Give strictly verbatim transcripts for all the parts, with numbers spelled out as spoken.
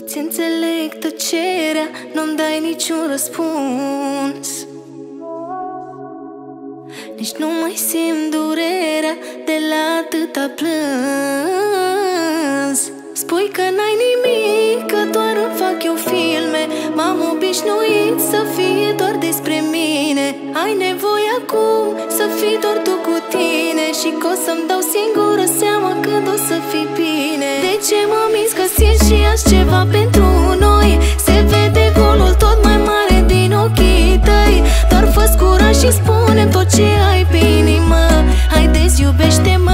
Îți înțeleg tăcerea, nu-mi dai niciun răspuns. Nici nu mai simt durerea de la atâta plâns. Spui că n-ai nimic, că doar îmi fac eu filme. M-am obișnuit să fie doar despre mine. Ai nevoie acum să fii doar tu cu tine, și că o să-mi dau singură seama când o să fii bine. De ce mă minți că simți și azi ceva pentru noi? Se vede golul tot mai mare din ochii tăi. Doar fă-ți curaj și spune tot ce ai pe inimă. Haideți, iubește-mă.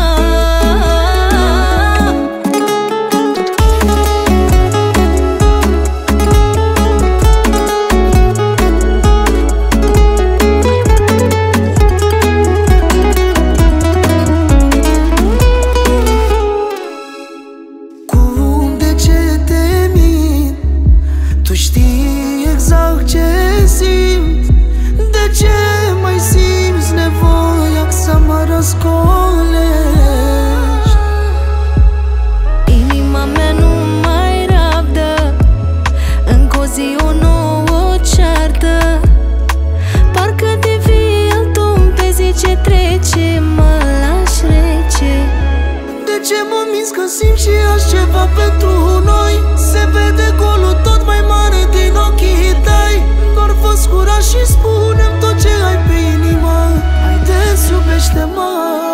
Inima mea nu mai rabdă, încă o zi o nouă ceartă. Parcă devii alt om pe zi ce trece, mă lași rece. De ce mă minți că simți și azi ceva pentru noi? Se vede golul tot mai mare din ochii tăi. Doar fă-ți curaj și spune-mi tot ce ai pe inimă. Haideți, iubește-mă.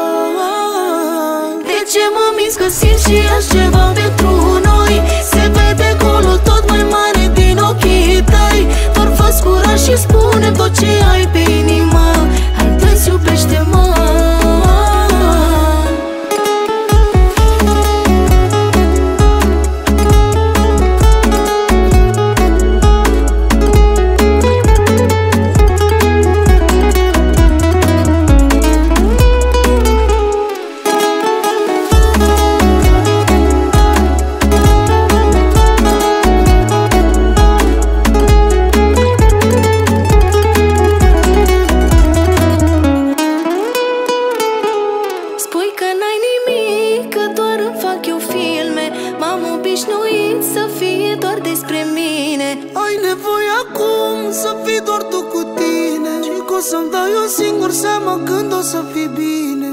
De ce mă minți că simți și azi ceva pentru noi? Se vede golul tot mai mare din ochii tăi. Doar fă-ți curaj și spune tot ce ai pe inimă. Haideți, iubește-mă. M-am obișnuit să fie doar despre mine. Ai nevoie acum să fii doar tu cu tine, și că o să-mi dau eu singur seama când o să fii bine.